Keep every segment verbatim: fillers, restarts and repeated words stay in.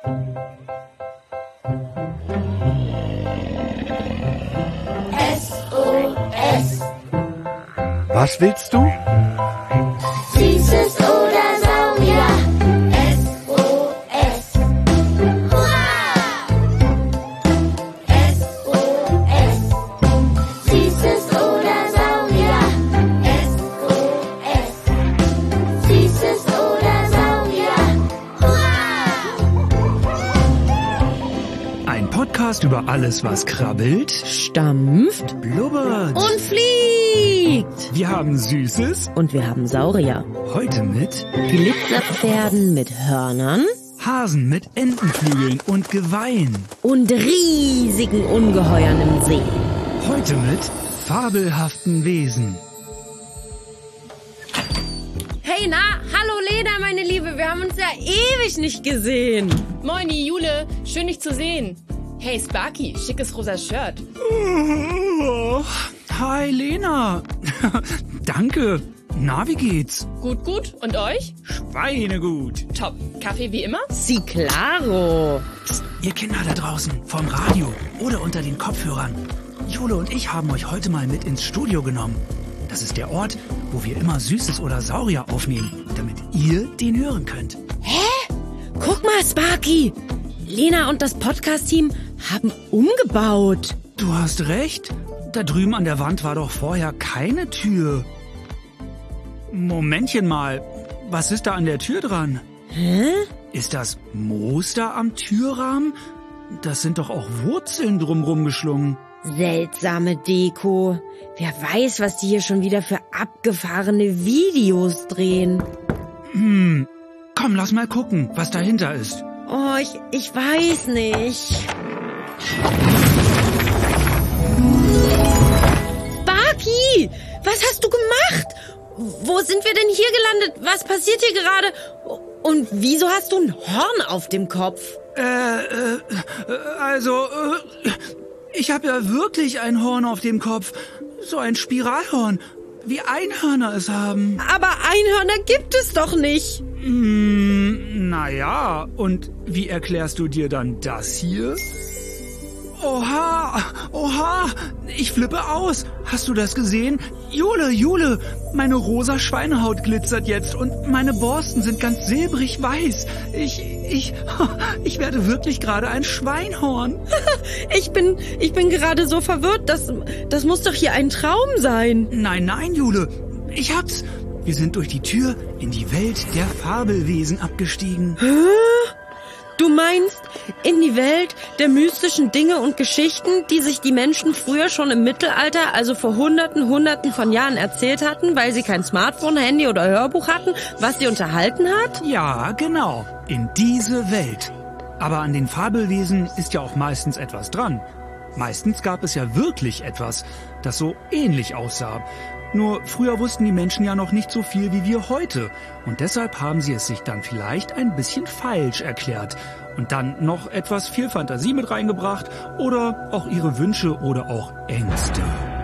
S O S. Was willst du? Süßes oder Saurier. S O S. Hurra! S O S. Süßes oder Saurier. S O S. Süßes oder Saurier. Hurra! Ein Podcast über alles, was krabbelt, Stampft blubbert. und fliegt. Wir haben Süßes, Und wir haben Saurier. heute mit Glitzerpferden mit Hörnern Hasen mit Entenflügeln und Geweihen. und riesigen Ungeheuern im See. Heute mit fabelhaften Wesen. Hey, na, hallo Lena, meine Liebe, wir haben uns ja ewig nicht gesehen. Moini, Jule, schön dich zu sehen. Hey Sparky, schickes rosa Shirt. Oh, hi Lena. Danke. Na, wie geht's? Gut, gut. Und euch? Schweinegut. Top. Kaffee wie immer? Si claro. Psst, ihr Kinder da draußen, vom Radio oder unter den Kopfhörern. Jule und ich haben euch heute mal mit ins Studio genommen. Das ist der Ort, wo wir immer Süßes oder Saurier aufnehmen, damit ihr den hören könnt. Guck mal, Sparky. Lena und das Podcast-Team haben umgebaut. Du hast recht. Da drüben an der Wand war doch vorher keine Tür. Momentchen mal. Was ist da an der Tür dran? Hä? Ist das Moos da am Türrahmen? Das sind doch auch Wurzeln drumrum geschlungen. Seltsame Deko. Wer weiß, was die hier schon wieder für abgefahrene Videos drehen. Hm. Komm, lass mal gucken, was dahinter ist. Oh, ich, ich weiß nicht. Sparky, was hast du gemacht? Wo sind wir denn hier gelandet? Was passiert hier gerade? Und wieso hast du ein Horn auf dem Kopf? Äh, äh, also, äh, ich habe ja wirklich ein Horn auf dem Kopf. So ein Spiralhorn, wie Einhörner es haben. Aber Einhörner gibt es doch nicht. Hm, naja, und wie erklärst du dir dann das hier? Oha, oha, ich flippe aus. Hast du das gesehen? Jule, Jule, meine rosa Schweinehaut glitzert jetzt und meine Borsten sind ganz silbrig weiß. Ich, ich, ich werde wirklich gerade ein Schweinhorn. Ich bin, ich bin gerade so verwirrt. Das, das muss doch hier ein Traum sein. Nein, nein, Jule, ich hab's. Wir sind durch die Tür in die Welt der Fabelwesen abgestiegen. Du meinst in die Welt der mystischen Dinge und Geschichten, die sich die Menschen früher schon im Mittelalter, also vor hunderten, hunderten von Jahren erzählt hatten, weil sie kein Smartphone, Handy oder Hörbuch hatten, was sie unterhalten hat? Ja, genau, in diese Welt. Aber an den Fabelwesen ist ja auch meistens etwas dran. Meistens gab es ja wirklich etwas, das so ähnlich aussah. Nur früher wussten die Menschen ja noch nicht so viel wie wir heute. Und deshalb haben sie es sich dann vielleicht ein bisschen falsch erklärt. Und dann noch etwas viel Fantasie mit reingebracht oder auch ihre Wünsche oder auch Ängste.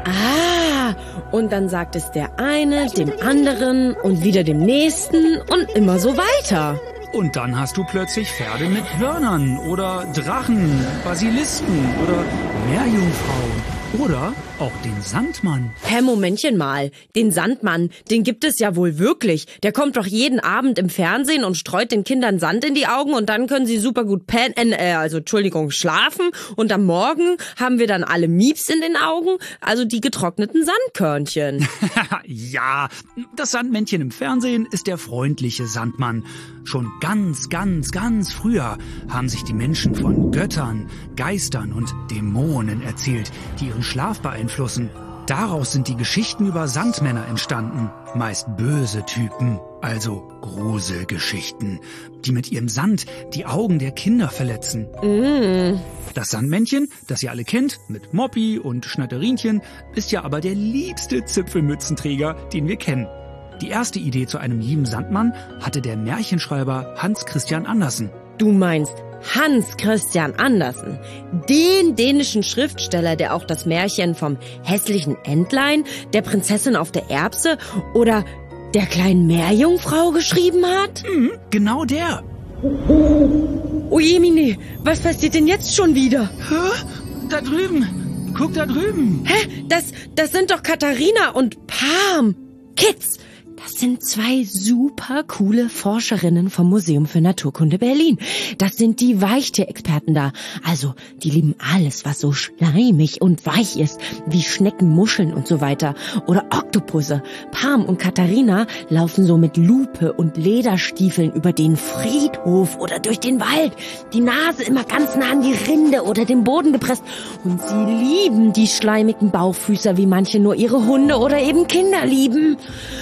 Ah, und dann sagt es der eine dem anderen und wieder dem nächsten und immer so weiter. Und dann hast du plötzlich Pferde mit Hörnern oder Drachen, Basilisken oder Meerjungfrauen. Oder auch den Sandmann. Hä, Momentchen mal. Den Sandmann, den gibt es ja wohl wirklich. Der kommt doch jeden Abend im Fernsehen und streut den Kindern Sand in die Augen und dann können sie super gut pennen, äh, also Entschuldigung, schlafen. Und am Morgen haben wir dann alle Mieps in den Augen, also die getrockneten Sandkörnchen. Ja, das Sandmännchen im Fernsehen ist der freundliche Sandmann. Schon ganz, ganz, ganz früher haben sich die Menschen von Göttern, Geistern und Dämonen erzählt, die ihren Schlaf beeinflussen. Daraus sind die Geschichten über Sandmänner entstanden. Meist böse Typen, also Gruselgeschichten, die mit ihrem Sand die Augen der Kinder verletzen. Mm. Das Sandmännchen, das ihr alle kennt, mit Moppi und Schnatterinchen, ist ja aber der liebste Zipfelmützenträger, den wir kennen. Die erste Idee zu einem lieben Sandmann hatte der Märchenschreiber Hans Christian Andersen. Du meinst Hans Christian Andersen, den dänischen Schriftsteller, der auch das Märchen vom hässlichen Entlein, der Prinzessin auf der Erbse oder der kleinen Meerjungfrau geschrieben hat? Mhm, genau der. Oh je, Mine, was passiert denn jetzt schon wieder? Hä? Da drüben. Guck da drüben. Hä? Das, das sind doch Katharina und Pam. Kids, das sind zwei super coole Forscherinnen vom Museum für Naturkunde Berlin. Das sind die Weichtierexperten da. Also, die lieben alles, was so schleimig und weich ist, wie Schnecken, Muscheln und so weiter. Oder Oktopusse. Pam und Katharina laufen so mit Lupe und Lederstiefeln über den Friedhof oder durch den Wald. Die Nase immer ganz nah an die Rinde oder den Boden gepresst. Und sie lieben die schleimigen Bauchfüßer, wie manche nur ihre Hunde oder eben Kinder lieben.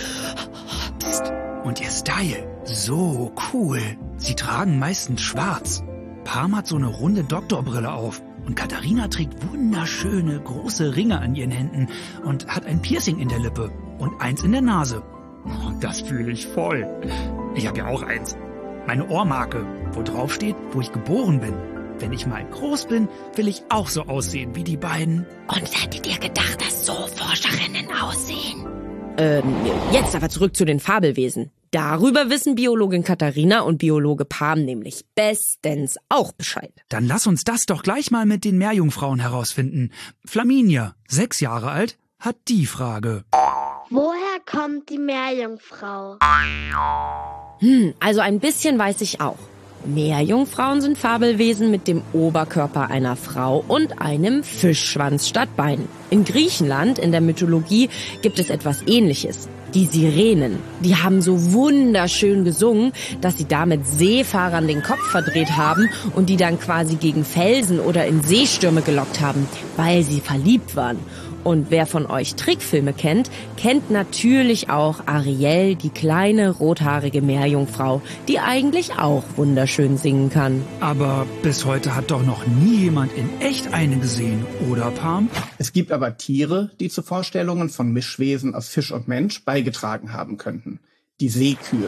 Und ihr Style, so cool. Sie tragen meistens schwarz. Pam hat so eine runde Doktorbrille auf. Und Katharina trägt wunderschöne, große Ringe an ihren Händen und hat ein Piercing in der Lippe und eins in der Nase. Oh, das fühle ich voll. Ich habe ja auch eins. Meine Ohrmarke, wo drauf steht, wo ich geboren bin. Wenn ich mal groß bin, will ich auch so aussehen wie die beiden. Und hättet ihr gedacht, dass so Forscherinnen aussehen? Ähm, jetzt aber zurück zu den Fabelwesen. Darüber wissen Biologin Katharina und Biologe Pam nämlich bestens auch Bescheid. Dann lass uns das doch gleich mal mit den Meerjungfrauen herausfinden. Flaminia, sechs Jahre alt, hat die Frage. Woher kommt die Meerjungfrau? Hm, also ein bisschen weiß ich auch. Meerjungfrauen sind Fabelwesen mit dem Oberkörper einer Frau und einem Fischschwanz statt Beinen. In Griechenland, in der Mythologie, gibt es etwas Ähnliches. Die Sirenen. Die haben so wunderschön gesungen, dass sie damit Seefahrern den Kopf verdreht haben und die dann quasi gegen Felsen oder in Seestürme gelockt haben, weil sie verliebt waren. Und wer von euch Trickfilme kennt, kennt natürlich auch Ariel, die kleine rothaarige Meerjungfrau, die eigentlich auch wunderschön singen kann. Aber bis heute hat doch noch nie jemand in echt eine gesehen, oder Pam? Es gibt aber Tiere, die zu Vorstellungen von Mischwesen aus Fisch und Mensch beigetragen haben könnten. Die Seekühe.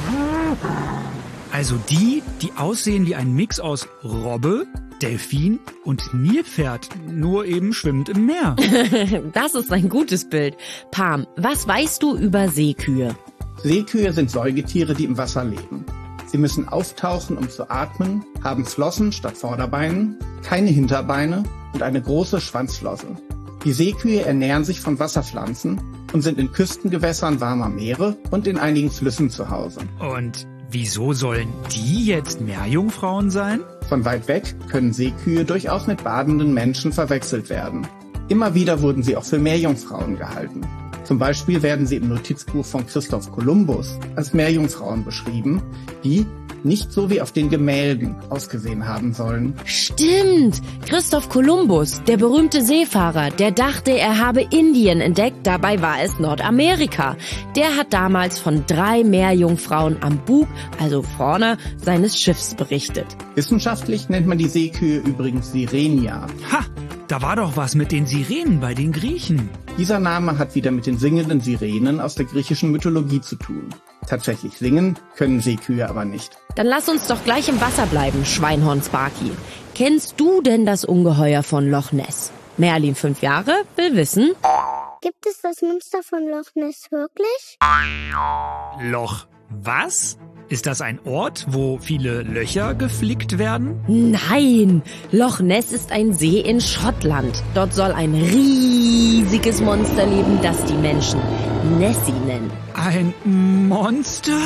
Also die, die aussehen wie ein Mix aus Robbe, Delfin und Nilpferd, nur eben schwimmend im Meer. Das ist ein gutes Bild. Pam, was weißt du über Seekühe? Seekühe sind Säugetiere, die im Wasser leben. Sie müssen auftauchen, um zu atmen, haben Flossen statt Vorderbeinen, keine Hinterbeine und eine große Schwanzflosse. Die Seekühe ernähren sich von Wasserpflanzen und sind in Küstengewässern warmer Meere und in einigen Flüssen zu Hause. Und wieso sollen die jetzt Meerjungfrauen sein? Von weit weg können Seekühe durchaus mit badenden Menschen verwechselt werden. Immer wieder wurden sie auch für Meerjungfrauen gehalten. Zum Beispiel werden sie im Notizbuch von Christoph Kolumbus als Meerjungfrauen beschrieben, die nicht so wie auf den Gemälden ausgesehen haben sollen. Stimmt! Christoph Kolumbus, der berühmte Seefahrer, der dachte, er habe Indien entdeckt, dabei war es Nordamerika. Der hat damals von drei Meerjungfrauen am Bug, also vorne, seines Schiffs berichtet. Wissenschaftlich nennt man die Seekühe übrigens Sirenia. Ha! Da war doch was mit den Sirenen bei den Griechen. Dieser Name hat wieder mit den singenden Sirenen aus der griechischen Mythologie zu tun. Tatsächlich singen können Seekühe aber nicht. Dann lass uns doch gleich im Wasser bleiben, Schweinhorn Sparky. Kennst du denn das Ungeheuer von Loch Ness? Merlin, fünf Jahre, will wissen. Gibt es das Monster von Loch Ness wirklich? Loch was? Ist das ein Ort, wo viele Löcher geflickt werden? Nein, Loch Ness ist ein See in Schottland. Dort soll ein riesiges Monster leben, das die Menschen Nessie nennen. Ein Monster?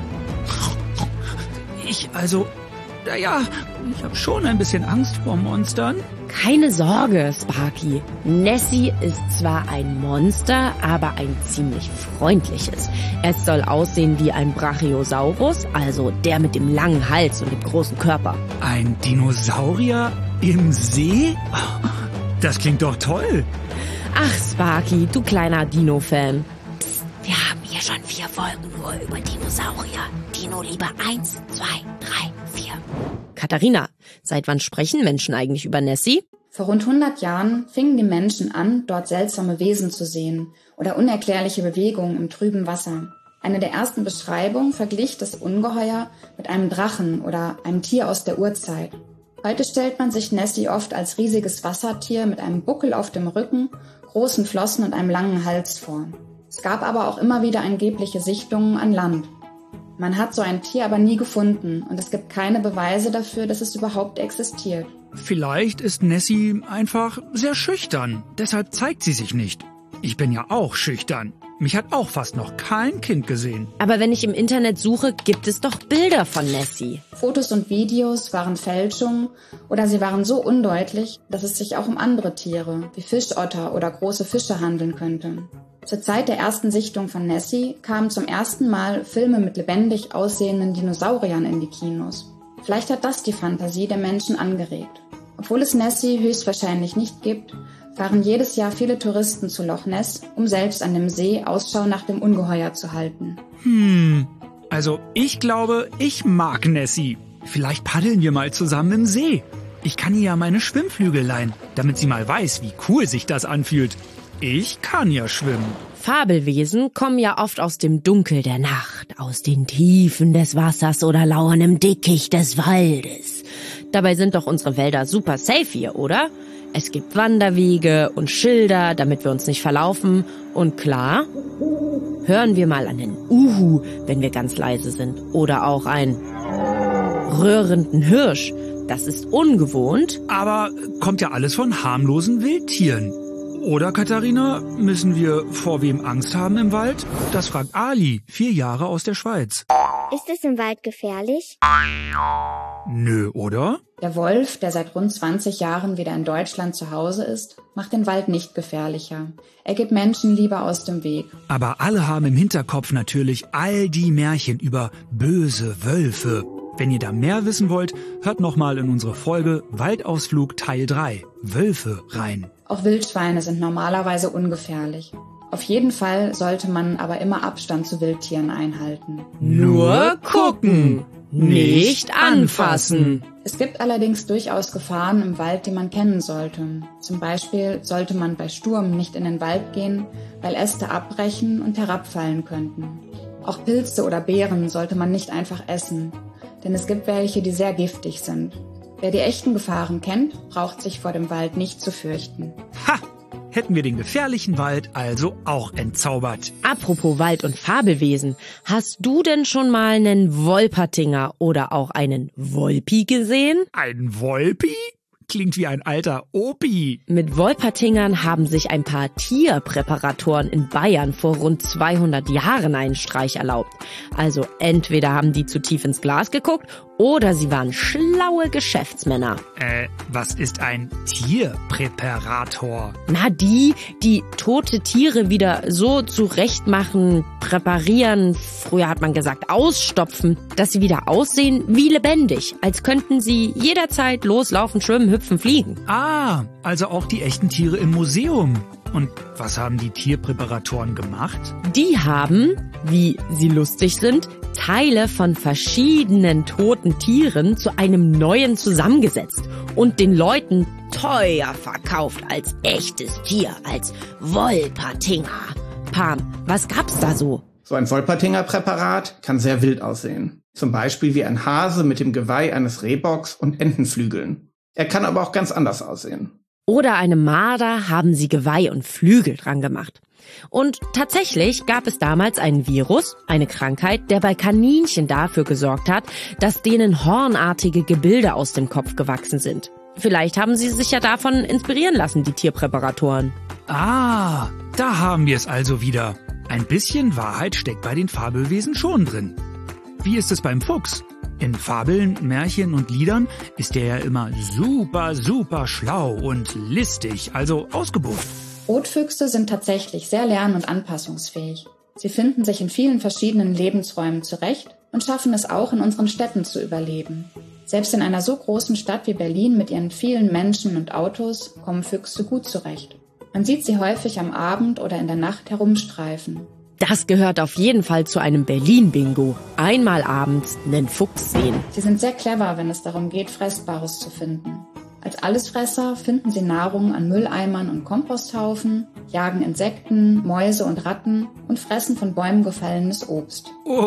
Ich also, naja, ich habe schon ein bisschen Angst vor Monstern. Keine Sorge, Sparky. Nessie ist zwar ein Monster, aber ein ziemlich freundliches. Es soll aussehen wie ein Brachiosaurus, also der mit dem langen Hals und dem großen Körper. Ein Dinosaurier im See? Das klingt doch toll. Ach, Sparky, du kleiner Dino-Fan. Psst, wir haben hier schon vier Folgen nur über Dinosaurier. Dino Liebe eins, zwei, drei, vier. Katharina, seit wann sprechen Menschen eigentlich über Nessie? Vor rund hundert Jahren fingen die Menschen an, dort seltsame Wesen zu sehen oder unerklärliche Bewegungen im trüben Wasser. Eine der ersten Beschreibungen verglich das Ungeheuer mit einem Drachen oder einem Tier aus der Urzeit. Heute stellt man sich Nessie oft als riesiges Wassertier mit einem Buckel auf dem Rücken, großen Flossen und einem langen Hals vor. Es gab aber auch immer wieder angebliche Sichtungen an Land. Man hat so ein Tier aber nie gefunden und es gibt keine Beweise dafür, dass es überhaupt existiert. Vielleicht ist Nessie einfach sehr schüchtern, deshalb zeigt sie sich nicht. Ich bin ja auch schüchtern. Mich hat auch fast noch kein Kind gesehen. Aber wenn ich im Internet suche, gibt es doch Bilder von Nessie. Fotos und Videos waren Fälschungen oder sie waren so undeutlich, dass es sich auch um andere Tiere wie Fischotter oder große Fische handeln könnte. Zur Zeit der ersten Sichtung von Nessie kamen zum ersten Mal Filme mit lebendig aussehenden Dinosauriern in die Kinos. Vielleicht hat das die Fantasie der Menschen angeregt. Obwohl es Nessie höchstwahrscheinlich nicht gibt, fahren jedes Jahr viele Touristen zu Loch Ness, um selbst an dem See Ausschau nach dem Ungeheuer zu halten. Hm, also ich glaube, ich mag Nessie. Vielleicht paddeln wir mal zusammen im See. Ich kann ihr ja meine Schwimmflügel leihen, damit sie mal weiß, wie cool sich das anfühlt. Ich kann ja schwimmen. Fabelwesen kommen ja oft aus dem Dunkel der Nacht, aus den Tiefen des Wassers oder lauern im Dickicht des Waldes. Dabei sind doch unsere Wälder super safe hier, oder? Es gibt Wanderwege und Schilder, damit wir uns nicht verlaufen. Und klar, hören wir mal einen Uhu, wenn wir ganz leise sind. Oder auch einen rührenden Hirsch. Das ist ungewohnt. Aber kommt ja alles von harmlosen Wildtieren. Oder, Katharina, müssen wir vor wem Angst haben im Wald? Das fragt Ali, vier Jahre aus der Schweiz. Ist es im Wald gefährlich? Nö, oder? Der Wolf, der seit rund zwanzig Jahren wieder in Deutschland zu Hause ist, macht den Wald nicht gefährlicher. Er geht Menschen lieber aus dem Weg. Aber alle haben im Hinterkopf natürlich all die Märchen über böse Wölfe. Wenn ihr da mehr wissen wollt, hört nochmal in unsere Folge Waldausflug Teil drei, Wölfe, rein. Auch Wildschweine sind normalerweise ungefährlich. Auf jeden Fall sollte man aber immer Abstand zu Wildtieren einhalten. Nur gucken, nicht anfassen. Es gibt allerdings durchaus Gefahren im Wald, die man kennen sollte. Zum Beispiel sollte man bei Sturm nicht in den Wald gehen, weil Äste abbrechen und herabfallen könnten. Auch Pilze oder Beeren sollte man nicht einfach essen, denn es gibt welche, die sehr giftig sind. Wer die echten Gefahren kennt, braucht sich vor dem Wald nicht zu fürchten. Ha! Hätten wir den gefährlichen Wald also auch entzaubert. Apropos Wald und Fabelwesen, hast du denn schon mal einen Wolpertinger oder auch einen Wolpi gesehen? Ein Wolpi? Klingt wie ein alter Opi. Mit Wolpertingern haben sich ein paar Tierpräparatoren in Bayern vor rund zweihundert Jahren einen Streich erlaubt. Also entweder haben die zu tief ins Glas geguckt oder sie waren schlaue Geschäftsmänner. Äh, was ist ein Tierpräparator? Na, die, die tote Tiere wieder so zurechtmachen, präparieren, früher hat man gesagt ausstopfen, dass sie wieder aussehen wie lebendig, als könnten sie jederzeit loslaufen, schwimmen, hüpfen, fliegen. Ah, also auch die echten Tiere im Museum. Und was haben die Tierpräparatoren gemacht? Die haben, wie sie lustig sind, Teile von verschiedenen toten Tieren zu einem neuen zusammengesetzt und den Leuten teuer verkauft als echtes Tier, als Wolpertinger. Pam, was gab's da so? So ein Wolpertinger-Präparat kann sehr wild aussehen. Zum Beispiel wie ein Hase mit dem Geweih eines Rehbocks und Entenflügeln. Er kann aber auch ganz anders aussehen. Oder einem Marder haben sie Geweih und Flügel dran gemacht. Und tatsächlich gab es damals einen Virus, eine Krankheit, der bei Kaninchen dafür gesorgt hat, dass denen hornartige Gebilde aus dem Kopf gewachsen sind. Vielleicht haben sie sich ja davon inspirieren lassen, die Tierpräparatoren. Ah, da haben wir es also wieder. Ein bisschen Wahrheit steckt bei den Fabelwesen schon drin. Wie ist es beim Fuchs? In Fabeln, Märchen und Liedern ist er ja immer super, super schlau und listig, also ausgebufft. Rotfüchse sind tatsächlich sehr lern- und anpassungsfähig. Sie finden sich in vielen verschiedenen Lebensräumen zurecht und schaffen es auch, in unseren Städten zu überleben. Selbst in einer so großen Stadt wie Berlin mit ihren vielen Menschen und Autos kommen Füchse gut zurecht. Man sieht sie häufig am Abend oder in der Nacht herumstreifen. Das gehört auf jeden Fall zu einem Berlin-Bingo. Einmal abends einen Fuchs sehen. Sie sind sehr clever, wenn es darum geht, Fressbares zu finden. Als Allesfresser finden sie Nahrung an Mülleimern und Komposthaufen, jagen Insekten, Mäuse und Ratten und fressen von Bäumen gefallenes Obst.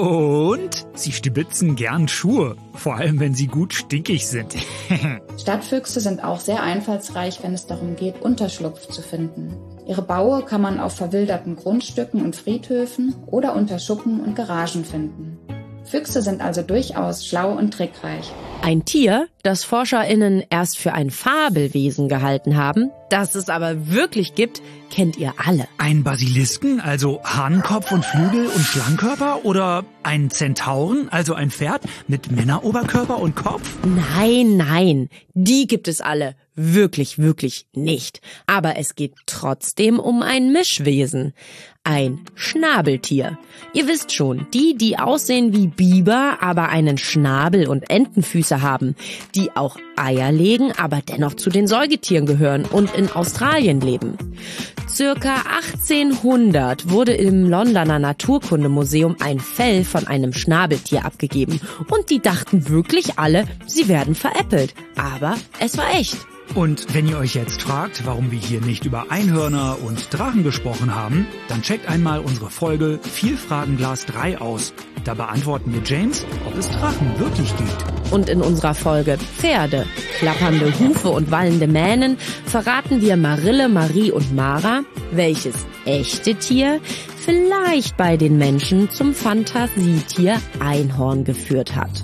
Und sie stibitzen gern Schuhe, vor allem wenn sie gut stinkig sind. Stadtfüchse sind auch sehr einfallsreich, wenn es darum geht, Unterschlupf zu finden. Ihre Baue kann man auf verwilderten Grundstücken und Friedhöfen oder unter Schuppen und Garagen finden. Füchse sind also durchaus schlau und trickreich. Ein Tier, das ForscherInnen erst für ein Fabelwesen gehalten haben, das es aber wirklich gibt, kennt ihr alle. Ein Basilisken, also Hahnkopf und Flügel und Schlangenkörper? Oder ein Zentauren, also ein Pferd mit Männeroberkörper und Kopf? Nein, nein, die gibt es alle. Wirklich, wirklich nicht. Aber es geht trotzdem um ein Mischwesen. Ein Schnabeltier. Ihr wisst schon, die, die aussehen wie Biber, aber einen Schnabel und Entenfüße haben. Die auch Eier legen, aber dennoch zu den Säugetieren gehören und in Australien leben. Circa achtzehnhundert wurde im Londoner Naturkundemuseum ein Fell von einem Schnabeltier abgegeben. Und die dachten wirklich alle, sie werden veräppelt. Aber es war echt. Und wenn ihr euch jetzt fragt, warum wir hier nicht über Einhörner und Drachen gesprochen haben, dann checkt einmal unsere Folge Vielfragenglas drei aus. Da beantworten wir James, ob es Drachen wirklich gibt. Und in unserer Folge Pferde, klappernde Hufe und wallende Mähnen verraten wir Marille, Marie und Mara, welches echte Tier vielleicht bei den Menschen zum Fantasietier Einhorn geführt hat.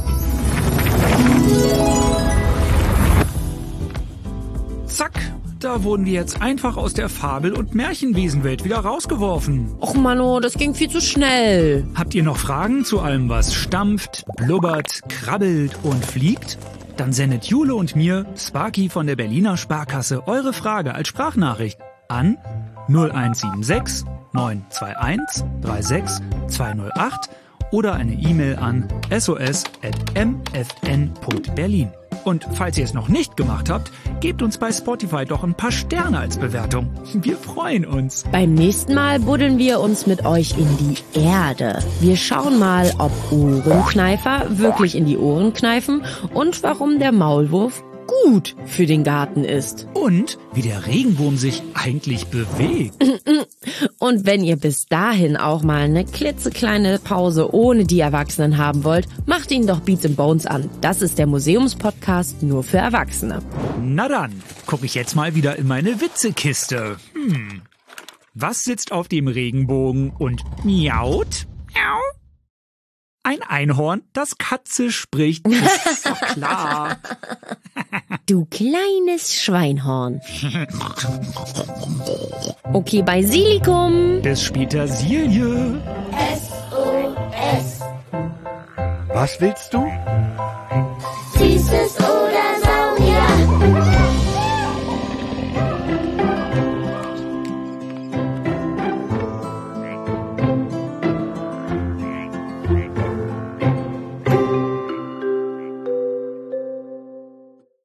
Zack, da wurden wir jetzt einfach aus der Fabel- und Märchenwesenwelt wieder rausgeworfen. Och Mano, das ging viel zu schnell. Habt ihr noch Fragen zu allem, was stampft, blubbert, krabbelt und fliegt? Dann sendet Jule und mir, Sparky von der Berliner Sparkasse, eure Frage als Sprachnachricht an null eins sieben sechs neun zwei eins drei sechs zwei null acht oder eine E-Mail an s o s at m f n punkt berlin. Und falls ihr es noch nicht gemacht habt, gebt uns bei Spotify doch ein paar Sterne als Bewertung. Wir freuen uns. Beim nächsten Mal buddeln wir uns mit euch in die Erde. Wir schauen mal, ob Ohrenkneifer wirklich in die Ohren kneifen und warum der Maulwurf gut für den Garten ist. Und wie der Regenwurm sich eigentlich bewegt. Und wenn ihr bis dahin auch mal eine klitzekleine Pause ohne die Erwachsenen haben wollt, macht ihn doch Beats and Bones an. Das ist der Museumspodcast nur für Erwachsene. Na dann, gucke ich jetzt mal wieder in meine Witzekiste. Hm. Was sitzt auf dem Regenbogen und miaut? Miau. Ein Einhorn, das Katze spricht. Ist doch klar. Du kleines Schweinhorn. Okay, bei Silikum. Bis später, Silje. S O S. Was willst du?